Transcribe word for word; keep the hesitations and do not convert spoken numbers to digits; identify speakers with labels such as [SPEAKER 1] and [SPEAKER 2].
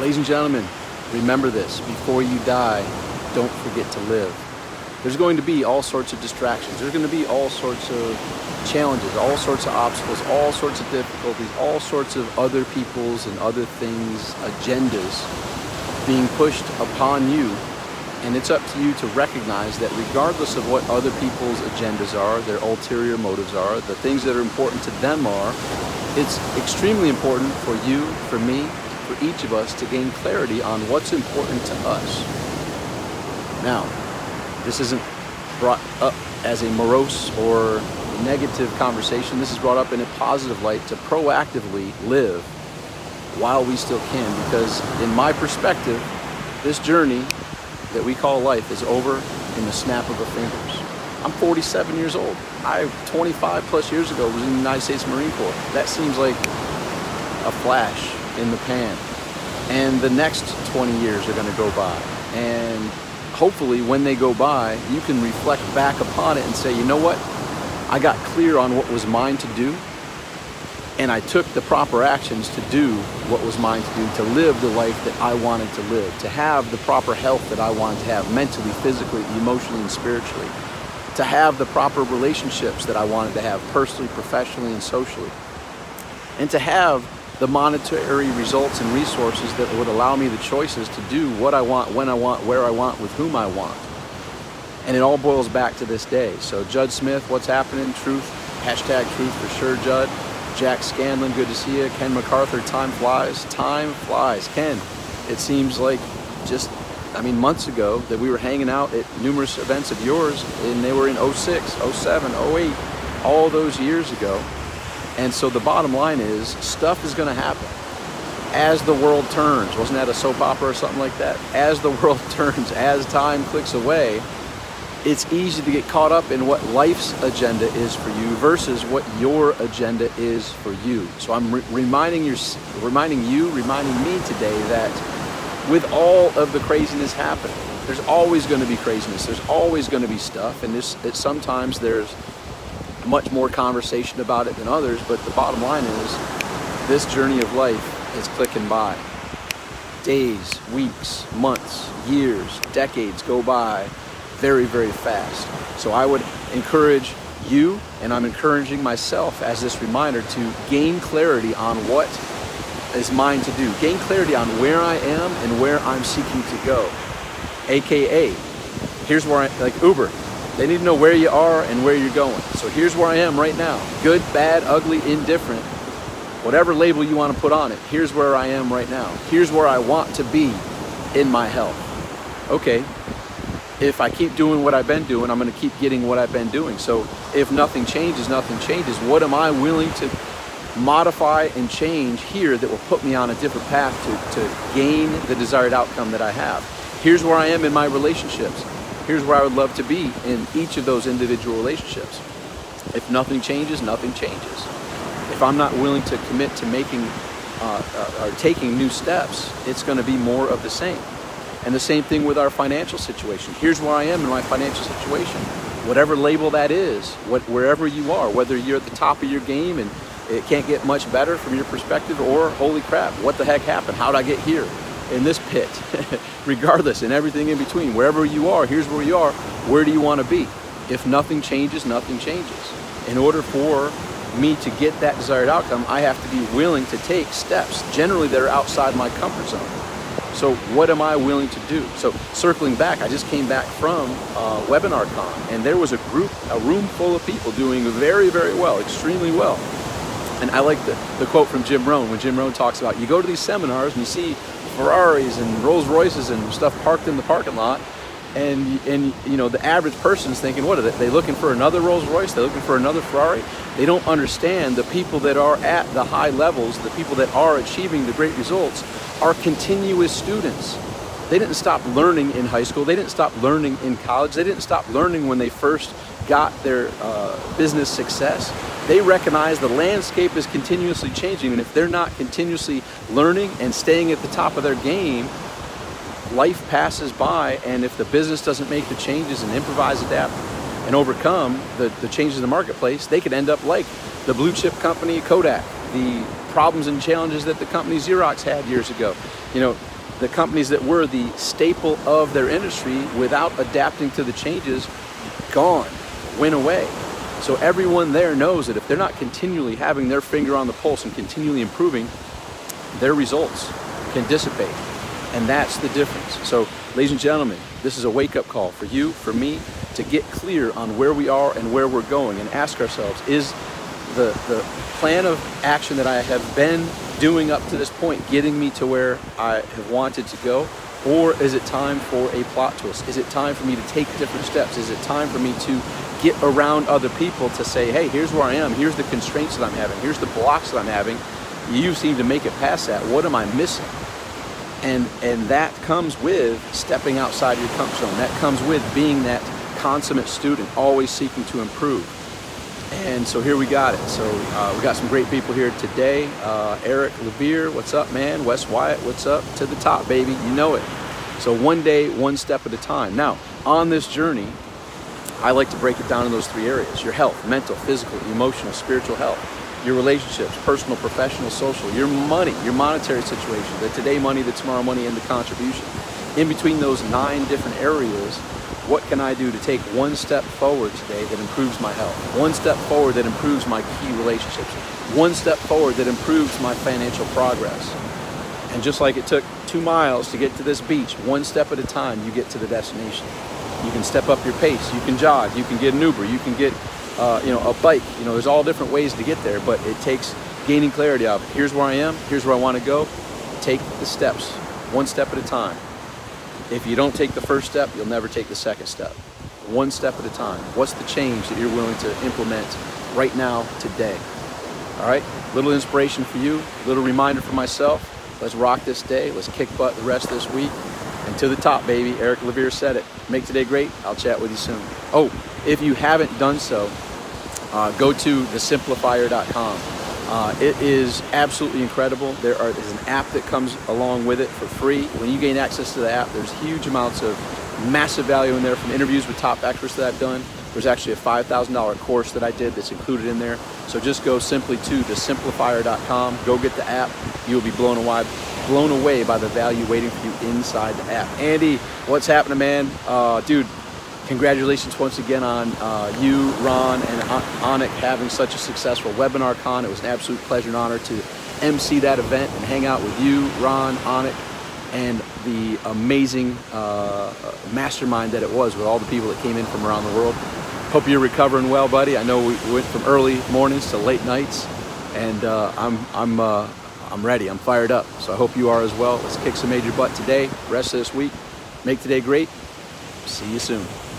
[SPEAKER 1] Ladies and gentlemen, remember this. Before you die, don't forget to live. There's going to be all sorts of distractions. There's going to be all sorts of challenges, all sorts of obstacles, all sorts of difficulties, all sorts of other people's and other things' agendas being pushed upon you. And it's up to you to recognize that regardless of what other people's agendas are, their ulterior motives are, the things that are important to them are, it's extremely important for you, for me, for each of us to gain clarity on what's important to us. Now, this isn't brought up as a morose or negative conversation. This is brought up in a positive light to proactively live while we still can, because in my perspective, this journey that we call life is over in the snap of a fingers. I'm forty-seven years old. I, twenty-five plus years ago, was in the United States Marine Corps. That seems like a flash in the pan. And the next twenty years are gonna go by. And hopefully when they go by, you can reflect back upon it and say, you know what? I got clear on what was mine to do, and I took the proper actions to do what was mine to do, to live the life that I wanted to live, to have the proper health that I wanted to have, mentally, physically, emotionally, and spiritually, to have the proper relationships that I wanted to have, personally, professionally, and socially, and to have the monetary results and resources that would allow me the choices to do what I want, when I want, where I want, with whom I want. And it all boils back to this day. So Judd Smith, what's happening? Truth, hashtag truth for sure, Judd. Jack Scanlon, good to see you. Ken MacArthur, time flies. Time flies. Ken, it seems like just, I mean, months ago that we were hanging out at numerous events of yours, and they were in oh six, oh seven, oh eight, all those years ago. And so the bottom line is, stuff is going to happen as the world turns. Wasn't that a soap opera or something like that? As the world turns, as time clicks away, it's easy to get caught up in what life's agenda is for you versus what your agenda is for you. So I'm re- reminding you, reminding you, reminding me today that with all of the craziness happening, there's always going to be craziness. There's always going to be stuff, and this it, sometimes there's much more conversation about it than others, but the bottom line is this journey of life is clicking by. Days, weeks, months, years, decades go by very, very fast. So I would encourage you, and I'm encouraging myself as this reminder, to gain clarity on what is mine to do. Gain clarity on where I am and where I'm seeking to go. A K A, here's where I, like Uber, they need to know where you are and where you're going. So here's where I am right now. Good, bad, ugly, indifferent, whatever label you want to put on it, here's where I am right now. Here's where I want to be in my health. Okay, if I keep doing what I've been doing, I'm going to keep getting what I've been doing. So if nothing changes, nothing changes. What am I willing to modify and change here that will put me on a different path to, to gain the desired outcome that I have? Here's where I am in my relationships. Here's where I would love to be in each of those individual relationships. If nothing changes, nothing changes. If I'm not willing to commit to making uh, uh, or taking new steps, it's going to be more of the same. And the same thing with our financial situation. Here's where I am in my financial situation. Whatever label that is, what, wherever you are, whether you're at the top of your game and it can't get much better from your perspective, or holy crap, what the heck happened? How'd I get here in this pit? Regardless, and everything in between, wherever you are, here's where you are. Where do you want to be? If nothing changes, nothing changes. In order for me to get that desired outcome, I have to be willing to take steps, generally that are outside my comfort zone. So what am I willing to do? So circling back, I just came back from uh, WebinarCon, and there was a group, a room full of people doing very, very well, extremely well. And I like the, the quote from Jim Rohn, when Jim Rohn talks about, you go to these seminars and you see Ferraris and Rolls Royces and stuff parked in the parking lot, and and you know the average person's thinking, what are they, they looking for another Rolls Royce? They're looking for another Ferrari? They don't understand the people that are at the high levels, the people that are achieving the great results, are continuous students. They didn't stop learning in high school. They didn't stop learning in college. They didn't stop learning when they first got their uh, business success. They recognize the landscape is continuously changing, and if they're not continuously learning and staying at the top of their game, life passes by, and if the business doesn't make the changes and improvise, adapt, and overcome the, the changes in the marketplace, they could end up like the blue chip company Kodak. the problems and challenges that the company Xerox had years ago. You know, the companies that were the staple of their industry, without adapting to the changes, gone, went away. So everyone there knows that if they're not continually having their finger on the pulse and continually improving, their results can dissipate. And that's the difference. So, ladies and gentlemen, this is a wake-up call for you, for me, to get clear on where we are and where we're going, and ask ourselves, is the, the plan of action that I have been doing up to this point getting me to where I have wanted to go? Or is it time for a plot twist? Is it time for me to take different steps? Is it time for me to get around other people to say, hey, here's where I am, here's the constraints that I'm having, here's the blocks that I'm having, you seem to make it past that, what am I missing? And and that comes with stepping outside your comfort zone. That comes with being that consummate student, always seeking to improve. And so here we got it. So uh, we got some great people here today. Uh, Eric Levere, what's up, man? Wes Wyatt, what's up? To the top, baby. You know it. So one day, one step at a time. Now, on this journey, I like to break it down in those three areas: your health, mental, physical, emotional, spiritual health; your relationships, personal, professional, social; your money, your monetary situation, the today money, the tomorrow money, and the contribution. In between those nine different areas, what can I do to take one step forward today that improves my health? One step forward that improves my key relationships? One step forward that improves my financial progress? And just like it took two miles to get to this beach, one step at a time, you get to the destination. You can step up your pace. You can jog. You can get an Uber. You can get, uh, you know, a bike. You know, there's all different ways to get there, but it takes gaining clarity of, here's where I am, here's where I want to go. Take the steps, one step at a time. If you don't take the first step, you'll never take the second step. One step at a time. What's the change that you're willing to implement right now, today? All right, little inspiration for you, little reminder for myself. Let's rock this day. Let's kick butt the rest of this week. And to the top, baby. Eric Levere said it. Make today great. I'll chat with you soon. Oh, if you haven't done so, uh, go to the simplifier dot com. Uh, it is absolutely incredible. There are, there's an app that comes along with it for free. When you gain access to the app, there's huge amounts of massive value in there, from interviews with top experts that I've done. There's actually a five thousand dollars course that I did that's included in there. So just go simply to the simplifier dot com. Go get the app. You will be blown away, blown away by the value waiting for you inside the app. Andy, what's happening, man? Uh, dude, congratulations once again on uh, you, Ron, and Anik having such a successful webinar con. It was an absolute pleasure and honor to emcee that event and hang out with you, Ron, Anik, and the amazing uh, mastermind that it was with all the people that came in from around the world. Hope you're recovering well, buddy. I know we went from early mornings to late nights, and uh, I'm I'm uh, I'm ready. I'm fired up. So I hope you are as well. Let's kick some major butt today. Rest of this week. Make today great. See you soon.